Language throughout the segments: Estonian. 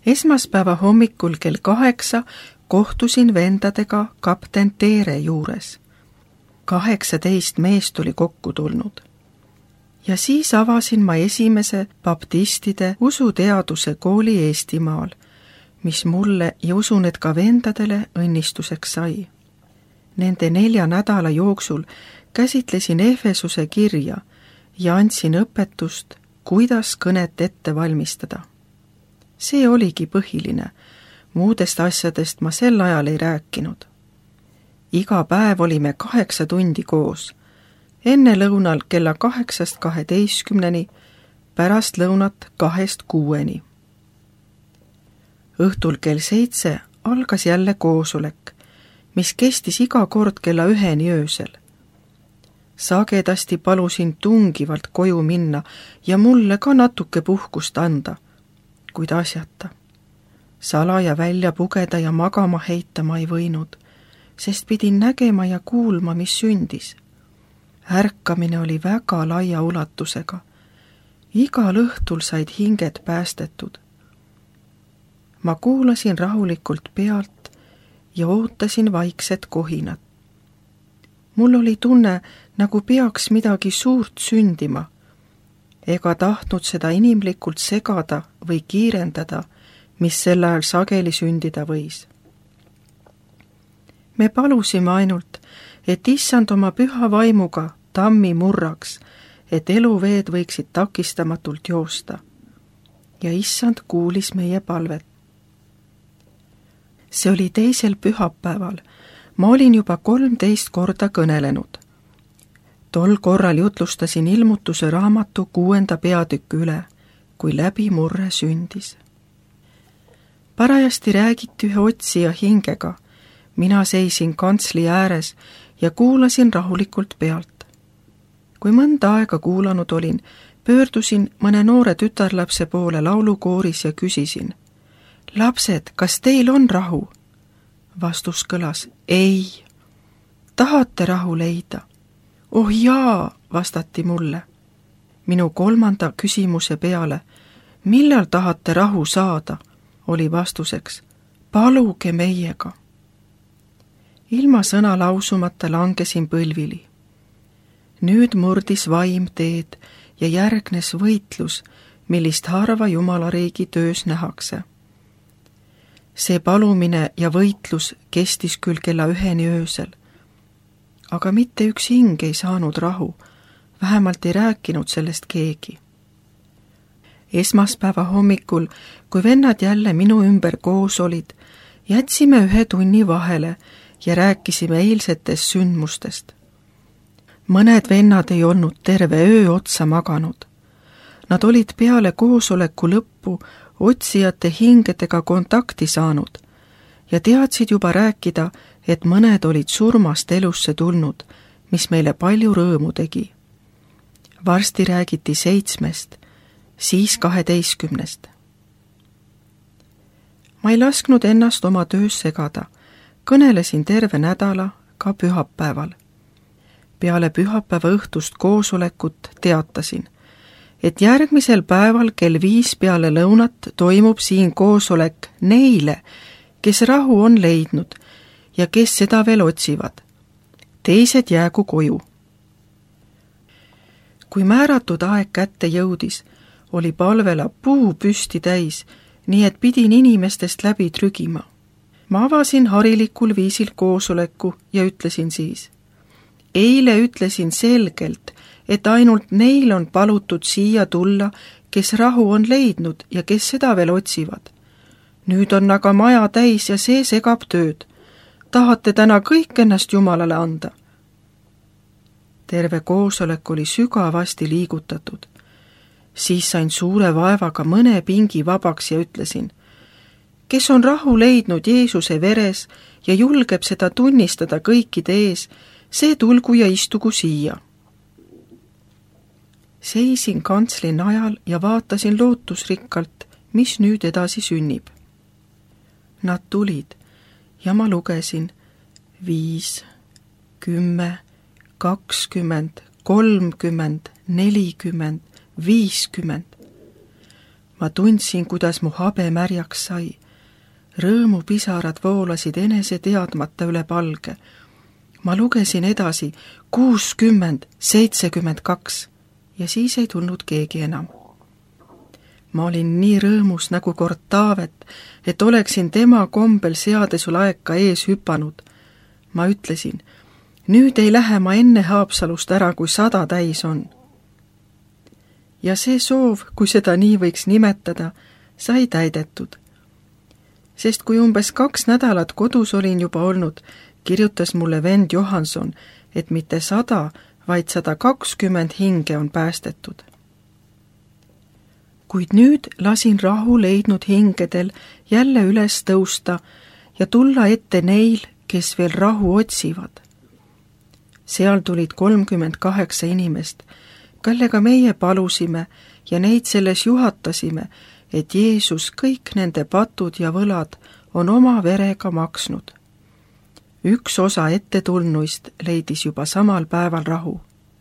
Esmaspäeva hommikul kell 8 kohtusin vendadega kapten Teere juures. 18 meest oli kokku tulnud. Ja siis avasin ma esimese baptistide usuteaduse kooli Eestimaal, mis mulle ja usun, et ka vendadele õnnistuseks sai. Nende 4 nädala jooksul käsitlesin Efesuse kirja ja andsin õpetust, kuidas kõnet ette valmistada. See oligi põhiline, muudest asjadest ma sel ajal ei rääkinud. Iga päev olime 8 tundi koos, enne lõunal kella 8–12, pärast lõunat 2–6. Õhtul kell 7 algas jälle koosolek, mis kestis iga kord kella 1 öösel. Sagedasti palusin tungivalt koju minna ja mulle ka natuke puhkust anda, kuid asjata. Salaja välja pugeda ja magama heita ma ei võinud, sest pidin nägema ja kuulma, mis sündis. Ärkamine oli väga laia ulatusega. Igal õhtul said hinged päästetud. Ma kuulasin rahulikult pealt ja ootasin vaikset kohinat. Mul oli tunne, nagu peaks midagi suurt sündima, ega tahtnud seda inimlikult segada või kiirendada, mis sel ajal sageli sündida võis. Me palusime ainult, et issand oma püha vaimuga tammi murraks, et eluveed võiksid takistamatult joosta. Ja issand kuulis meie palvet. See oli 2. pühapäeval. Ma olin juba 13 korda kõnelenud. Tol korral jutlustasin ilmutuse raamatu 6. peatükki üle, kui läbimurre sündis. Parajasti räägiti ühe otsija hingega. Mina seisin kantsli ääres ja kuulasin rahulikult pealt. Kui mõnda aega kuulanud olin, pöördusin mõne noore tütarlapse poole laulukooris ja küsisin: lapsed, kas teil on rahu? Vastus kõlas: ei. Tahate rahu leida? Oh jaa, vastati mulle. Minu 3. küsimuse peale: millal tahate rahu saada? Oli vastuseks: paluge meiega. Ilma sõna lausumata langesin põlvili. Nüüd murdis vaim teed ja järgnes võitlus, millist harva Jumalariigi töös nähakse. See palumine ja võitlus kestis küll kella 1 öösel, aga mitte üks hing ei saanud rahu, vähemalt ei rääkinud sellest keegi. Esmaspäeva hommikul, kui vennad jälle minu ümber koos olid, jätsime 1 tunni vahele ja rääkisime eilsetest sündmustest. Mõned vennad ei olnud terve öö otsa maganud. Nad olid peale koosoleku lõppu otsijate hingedega kontakti saanud ja teadsid juba rääkida, et mõned olid surmast elusse tulnud, mis meile palju rõõmu tegi. Varsti räägiti 7, siis 12. Ma ei lasknud ennast oma töös segada, kõnelesin terve nädala ka pühapäeval. Peale pühapäeva õhtust koosolekut teatasin, et järgmisel päeval kell 5 peale lõunat toimub siin koosolek neile, kes rahu on leidnud ja kes seda veel otsivad. Teised jäägu koju. Kui määratud aeg kätte jõudis, oli palvela puu püsti täis, nii et pidin inimestest läbi trügima. Ma avasin harilikul viisil koosoleku ja ütlesin siis: eile ütlesin selgelt, et ainult neil on palutud siia tulla, kes rahu on leidnud ja kes seda veel otsivad. Nüüd on aga maja täis ja see segab tööd. Tahate täna kõik ennast Jumalale anda? Terve koosolek oli sügavasti liigutatud. Siis sain suure vaevaga mõne pingi vabaks ja ütlesin: kes on rahu leidnud Jeesuse veres ja julgeb seda tunnistada kõikide ees, see tulgu ja istugu siia. Seisin kantsli najal ja vaatasin lootusrikkalt, mis nüüd edasi sünnib. Nad tulid ja ma lugesin 5, 10, 20, 30, 40, 50. ma tundsin, kuidas mu habe märjaks sai. Rõõmupisarad voolasid enese teadmata üle palge. Ma lugesin edasi 60, 72 ja siis ei tulnud keegi enam. Ma olin nii rõõmus nagu kord Taavet, et oleksin tema kombel seaduselaeka ees hüpanud. Ma ütlesin, nüüd ei lähe ma enne Haapsalust ära, kui 100 täis on. Ja see soov, kui seda nii võiks nimetada, sai täidetud. Sest kui umbes 2 nädalat kodus olin juba olnud, kirjutas mulle vend Johanson, et mitte 100, vaid 120 hinge on päästetud. Kuid nüüd lasin rahu leidnud hingedel jälle üles tõusta ja tulla ette neil, kes veel rahu otsivad. Seal tulid 38 inimest, kellega meie palusime ja neid selles juhatasime, et Jeesus kõik nende patud ja võlad on oma verega maksnud. Üks osa ettetulnuist leidis juba samal päeval rahu.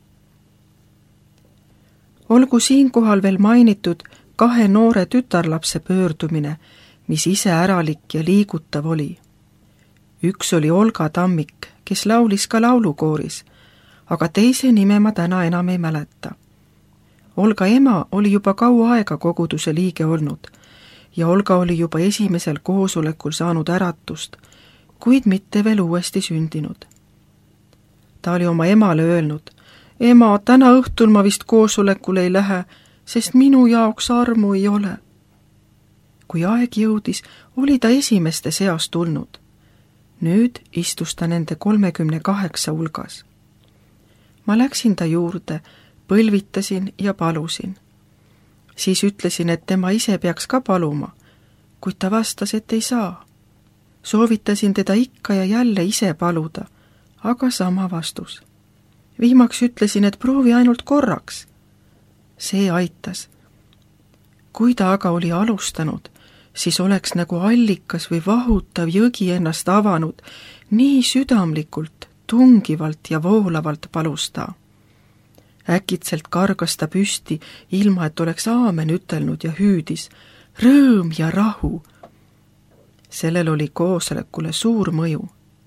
Olgu siinkohal veel mainitud 2 noore tütarlapse pöördumine, mis iseäralik ja liigutav oli. Üks oli Olga Tammik, kes laulis ka laulukooris, aga teise nime ma täna enam ei mäleta. Olga ema oli juba kaua aega koguduse liige olnud ja Olga oli juba esimesel koosolekul saanud äratust, kuid mitte veel uuesti sündinud. Ta oli oma emale öelnud, ema, täna õhtul ma vist koosolekule ei lähe, sest minu jaoks armu ei ole. Kui aeg jõudis, oli ta esimeste seas tulnud. Nüüd istus ta nende 38 hulgas. Ma läksin ta juurde, põlvitasin ja palusin. Siis ütlesin, et tema ise peaks ka paluma, kuid ta vastas, et ei saa. Soovitasin teda ikka ja jälle ise paluda, aga sama vastus. Viimaks ütlesin, et proovi ainult korraks. See aitas. Kui ta aga oli alustanud, siis oleks nagu allikas või vahutav jõgi ennast avanud, nii südamlikult, tungivalt ja voolavalt palus ta. Äkitselt kargas ta püsti, ilma et oleks aamen ütelnud ja hüüdis, rõõm ja rahu. Sellel oli koosolekule suur mõju.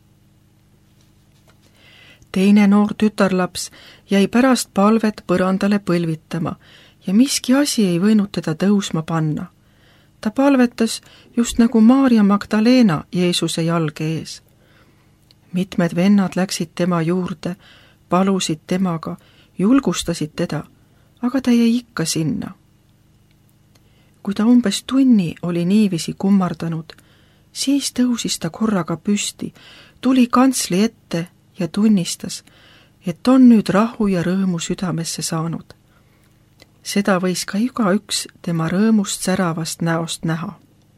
Teine noor tütarlaps jäi pärast palvet põrandale põlvitama ja miski asi ei võinud teda tõusma panna. Ta palvetas just nagu Maarja Magdalena Jeesuse jalge ees. Mitmed vennad läksid tema juurde, palusid temaga, julgustasid teda, aga ta jäi ikka sinna. Kui ta umbes tunni oli niiviisi kummardanud, siis tõusis ta korraga püsti, tuli kantsli ette ja tunnistas, et on nüüd rahu ja rõõmu südamesse saanud. Seda võis ka igaüks tema rõõmust säravast näost näha.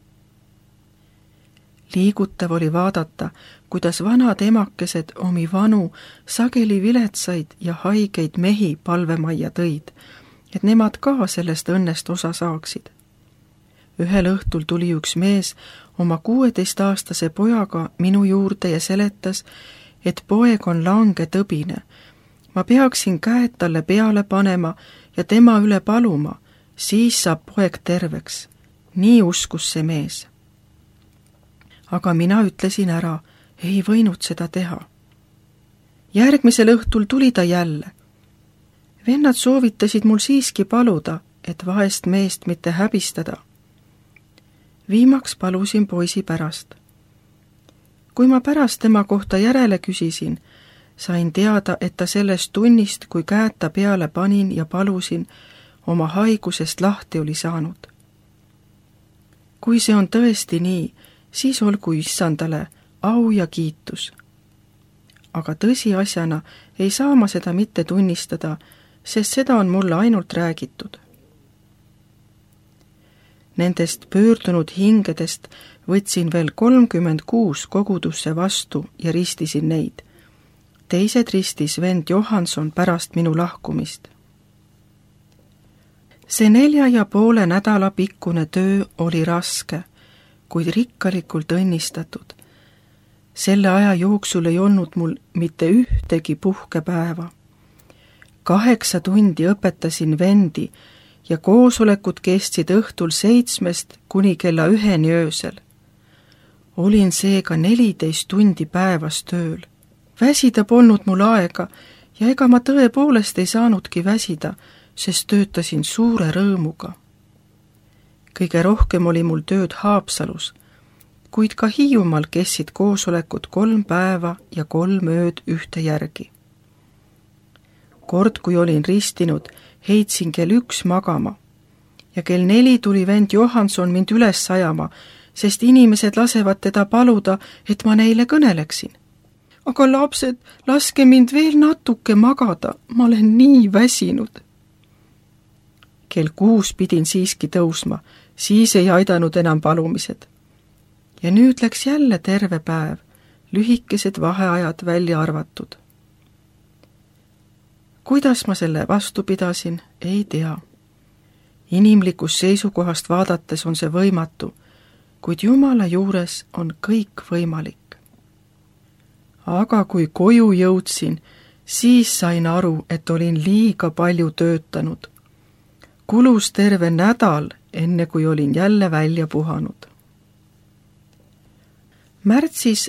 Liigutav oli vaadata, kuidas vanad emakesed omi vanu, sageli viletsaid ja haigeid mehi palvemajja tõid, et nemad ka sellest õnnest osa saaksid. Ühel õhtul tuli üks mees oma 16-aastase pojaga minu juurde ja seletas, et poeg on langetõbine. Ma peaksin käed talle peale panema ja tema üle paluma, siis saab poeg terveks. Nii uskus see mees. Aga mina ütlesin ära, ei võinud seda teha. Järgmisel õhtul tuli ta jälle. Vennad soovitasid mul siiski paluda, et vaest meest mitte häbistada. Viimaks palusin poisi pärast. Kui ma pärast tema kohta järele küsisin, sain teada, et ta sellest tunnist, kui käed ta peale panin ja palusin, oma haigusest lahti oli saanud. Kui see on tõesti nii, siis olgu issandale au ja kiitus. Aga tõsiasjana ei saa ma seda mitte tunnistada, sest seda on mulle ainult räägitud. Nendest pöördunud hingedest võtsin veel 36 kogudusse vastu ja ristisin neid. Teised ristis vend Johanson pärast minu lahkumist. See 4,5 nädala pikkune töö oli raske, kuid rikkalikult õnnistatud. Selle aja jooksul ei olnud mul mitte ühtegi puhkepäeva. 8 tundi õpetasin vendi ja koosolekud kestsid õhtul 7 kuni kella 1 öösel. Olin seega 14 tundi päevas tööl. Väsida polnud mul aega ja ega ma tõepoolest ei saanudki väsida, sest töötasin suure rõõmuga. Kõige rohkem oli mul tööd Haapsalus, kuid ka Hiiumaal kestsid koosolekud 3 päeva ja 3 ööd ühte järgi. Kord, kui olin ristinud, heitsin kell 1 magama ja kell 4 tuli vend Johanson mind üles ajama, sest inimesed lasevad teda paluda, et ma neile kõneleksin. Aga lapsed, laske mind veel natuke magada, ma olen nii väsinud. Kell 6 pidin siiski tõusma, siis ei aidanud enam palumised. Ja nüüd läks jälle terve päev, lühikesed vaheajad välja arvatud. Kuidas ma selle vastu pidasin, ei tea. Inimlikust seisukohast vaadates on see võimatu, kuid Jumala juures on kõik võimalik. Aga kui koju jõudsin, siis sain aru, et olin liiga palju töötanud. Kulus terve nädal, enne kui olin jälle välja puhanud. Märtsis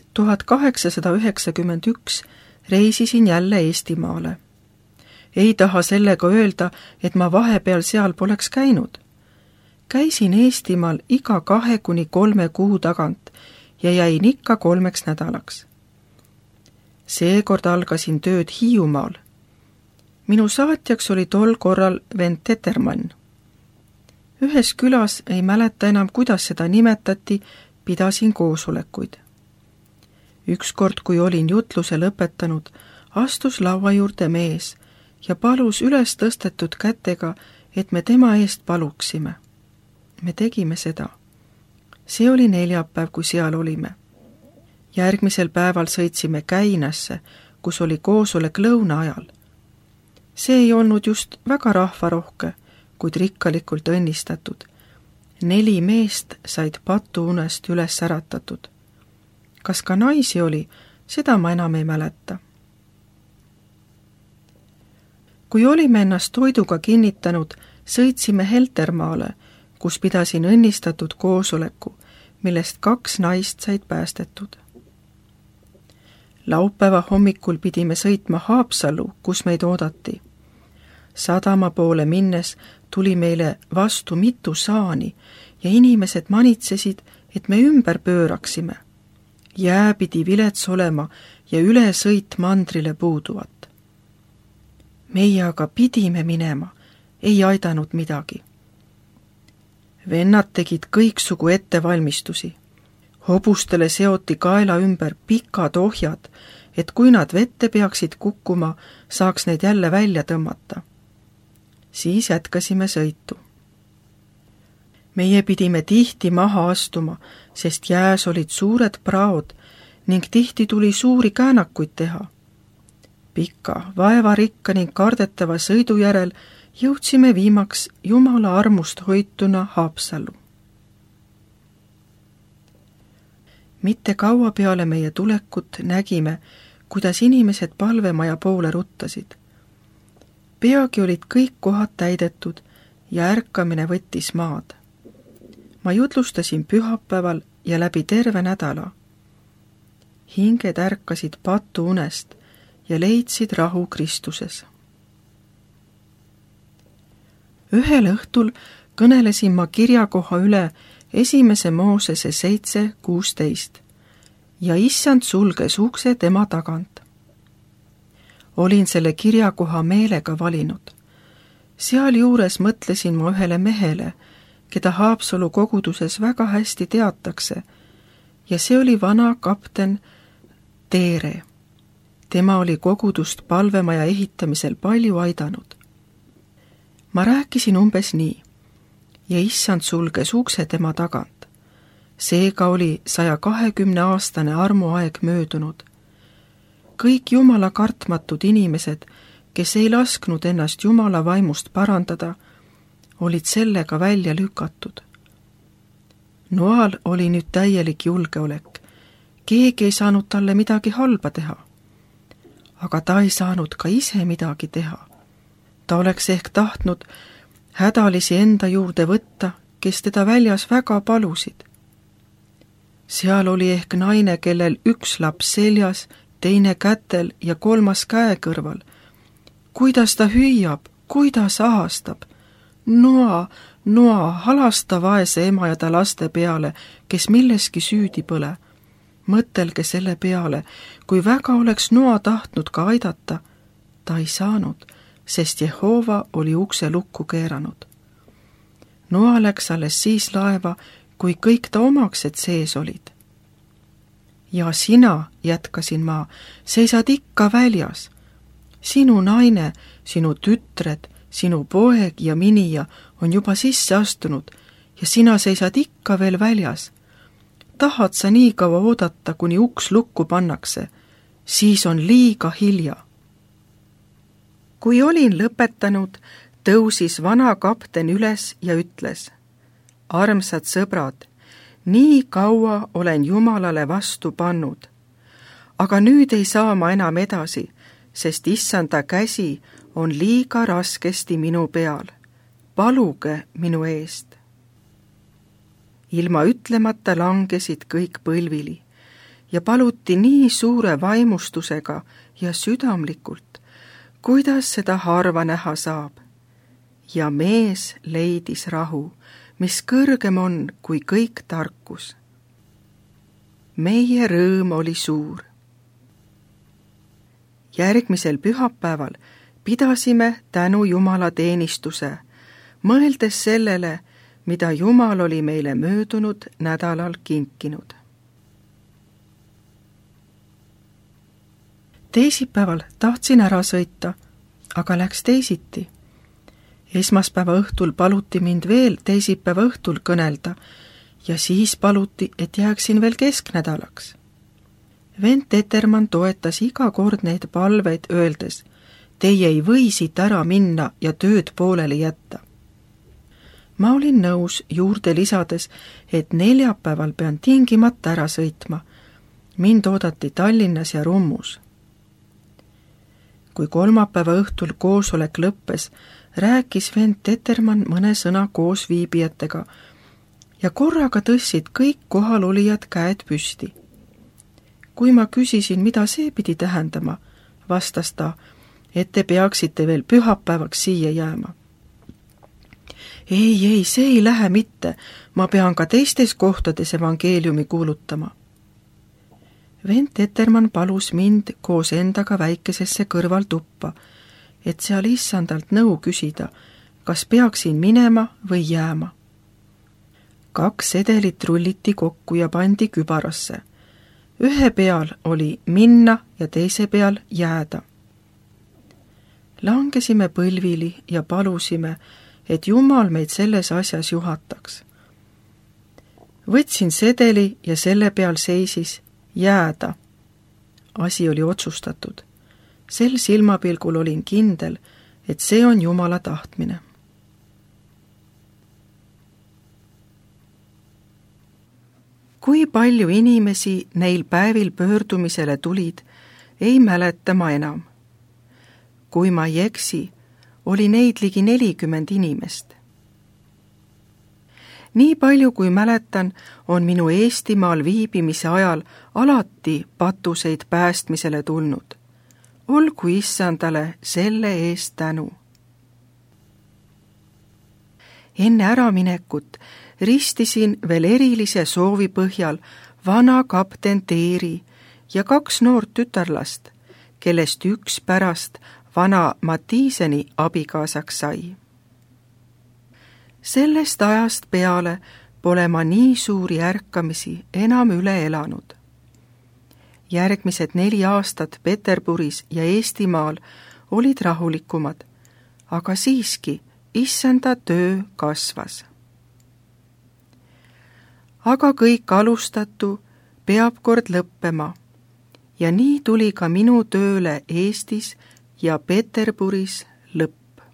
1891 reisisin jälle Eestimaale. Ei taha sellega öelda, et ma vahepeal seal poleks käinud. Käisin Eestimaal iga 2 kuni 3 kuu tagant ja jäin ikka 3 nädalaks. Seekord algasin tööd Hiiumaal. Minu saatjaks oli tol korral vend Tetermann. Ühes külas, ei mäleta enam, kuidas seda nimetati, pidasin koosolekuid. Ükskord, kui olin jutluse lõpetanud, astus laua juurde mees ja palus üles tõstetud kätega, et me tema eest paluksime. Me tegime seda. See oli neljapäev, kui seal olime. Järgmisel päeval sõitsime Käinasse, kus oli koosolek lõuna ajal. See ei olnud just väga rahvarohke, kuid rikkalikult õnnistatud. 4 meest said patuunest üles äratatud. Kas ka naisi oli, seda ma enam ei mäleta. Kui olime ennast toiduga kinnitanud, sõitsime Heltermaale, kus pidasin õnnistatud koosoleku, millest 2 naist said päästetud. Laupäeva hommikul pidime sõitma Haapsallu, kus meid oodati. Sadama poole minnes tuli meile vastu mitu saani ja inimesed manitsesid, et me ümber pööraksime. Jää pidi vilets olema ja ülesõit mandrile puuduvat. Meie aga pidime minema, ei aidanud midagi. Vennad tegid kõiksugu ettevalmistusi. Hobustele seoti kaela ümber pikad ohjad, et kui nad vette peaksid kukkuma, saaks neid jälle välja tõmmata. Siis jätkasime sõitu. Meie pidime tihti maha astuma, sest jääs olid suured praod ning tihti tuli suuri käänakuid teha. Pika, vaevarikka ning kardetava sõidu järel jõudsime viimaks Jumala armust hoituna Haapsallu. Mitte kaua peale meie tulekut nägime, kuidas inimesed palvemaja poole ruttasid. Peagi olid kõik kohad täidetud ja ärkamine võttis maad. Ma jutlustasin pühapäeval ja läbi terve nädala. Hinged ärkasid patuunest ja leidsid rahu Kristuses. Ühel õhtul kõnelesin ma kirjakoha üle 1. Moosese 7:16 ja issand sulges ukse tema tagant. Olin selle kirjakoha meelega valinud. Sealjuures mõtlesin ma ühele mehele, keda Haapsalu koguduses väga hästi teatakse, ja see oli vana kapten Teere. Tema oli kogudust palvemaja ehitamisel palju aidanud. Ma rääkisin umbes nii, ja issand sulges ukse tema tagant. Seega oli 120-aastane armuaeg möödunud. Kõik Jumala kartmatud inimesed, kes ei lasknud ennast Jumala vaimust parandada, olid sellega välja lükatud. Noal oli nüüd täielik julgeolek. Keegi ei saanud talle midagi halba teha. Aga ta ei saanud ka ise midagi teha. Ta oleks ehk tahtnud hädalisi enda juurde võtta, kes teda väljas väga palusid. Seal oli ehk naine, kellel üks laps seljas, teine kätel ja kolmas käe kõrval. Kuidas ta hüüab, kuidas ahastab. Noa, noa, halasta vaese ema ja ta laste peale, kes milleski süüdi pole. Mõtelge selle peale, kui väga oleks Noa tahtnud ka aidata, ta ei saanud, sest Jehova oli ukse lukku keeranud. Noa läks alles siis laeva, kui kõik ta omaksed sees olid. Ja sina, jätkasin ma, seisad ikka väljas. Sinu naine, sinu tütred, sinu poeg ja minija on juba sisse astunud ja sina seisad ikka veel väljas. Tahad sa nii kaua oodata, kuni uks lukku pannakse, siis on liiga hilja. Kui olin lõpetanud, tõusis vana kapten üles ja ütles: Armsad sõbrad, nii kaua olen Jumalale vastu pannud. Aga nüüd ei saa ma enam edasi, sest issanda käsi on liiga raskesti minu peal. Paluge minu eest. Ilma ütlemata langesid kõik põlvili ja paluti nii suure vaimustusega ja südamlikult, kuidas seda harva näha saab. Ja mees leidis rahu, mis kõrgem on kui kõik tarkus. Meie rõõm oli suur. Järgmisel pühapäeval pidasime tänu Jumala teenistuse, mõeldes sellele, mida Jumal oli meile möödunud nädalal kinkinud. Teisipäeval tahtsin ära sõita, aga läks teisiti. Esmaspäeva õhtul paluti mind veel teisipäeva õhtul kõnelda ja siis paluti, et jääksin veel kesknädalaks. Vend Etermann toetas iga kord neid palveid öeldes: teie ei või siit ära minna ja tööd pooleli jätta. Ma olin nõus juurde lisades, et neljapäeval pean tingimata ära sõitma. Mind oodati Tallinnas ja Rummus. Kui kolmapäeva õhtul koosolek lõppes, rääkis vend Etermann mõne sõna koos viibijatega ja korraga tõstsid kõik kohalolijad käed püsti. Kui ma küsisin, mida see pidi tähendama, vastas ta, et te peaksite veel pühapäevaks siia jääma. Ei, see ei lähe mitte, ma pean ka teistes kohtades evangeeliumi kuulutama. Vend Etermann palus mind koos endaga väikesesse kõrvaltuppa, et seal issandalt nõu küsida, kas peaksin minema või jääma. 2 sedelit rulliti kokku ja pandi kübarasse. Ühe peal oli minna ja teise peal jääda. Langesime põlvili ja palusime, et Jumal meid selles asjas juhataks. Võtsin sedeli ja selle peal seisis jääda. Asi oli otsustatud. Sel silmapilgul olin kindel, et see on Jumala tahtmine. Kui palju inimesi neil päevil pöördumisele tulid, ei mäleta ma enam. Kui ma ei eksi, oli neid ligi 40 inimest. Nii palju kui mäletan, on minu Eestimaal viibimise ajal alati patuseid päästmisele tulnud. Olgu issandale selle eest tänu. Enne äraminekut ristisin veel erilise soovi põhjal vana kapten Teeri ja 2 noort tütarlast, kellest üks pärast vana Matiiseni abikaasaks sai. Sellest ajast peale pole ma nii suuri ärkamisi enam üle elanud. Järgmised 4 aastat Peterburis ja Eestimaal olid rahulikumad, aga siiski issanda töö kasvas. Aga kõik alustatu peab kord lõppema ja nii tuli ka minu tööle Eestis ja Peterburis lõpp.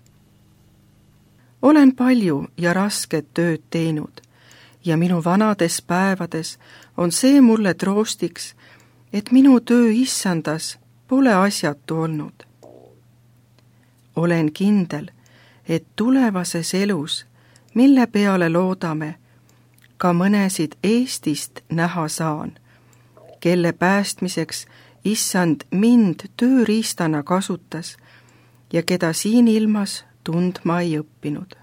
Olen palju ja rasket tööd teinud ja minu vanades päevades on see mulle troostiks, et minu töö issandas pole asjatu olnud. Olen kindel, et tulevases elus, mille peale loodame, ka mõnesid Eestist näha saan, kelle päästmiseks Issand mind tööriistana kasutas ja keda siin ilmas tundma ei õppinud.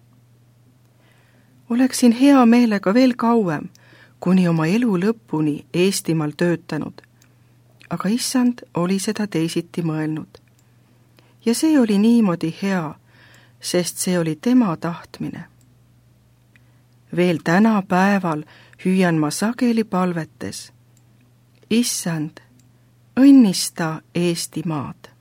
Oleksin hea meelega veel kauem, kuni oma elu lõpuni Eestimaal töötanud, aga Issand oli seda teisiti mõelnud. Ja see oli niimoodi hea, sest see oli tema tahtmine. Veel täna päeval hüüan ma sageli palvetes: Issand, õnnista Eestimaad.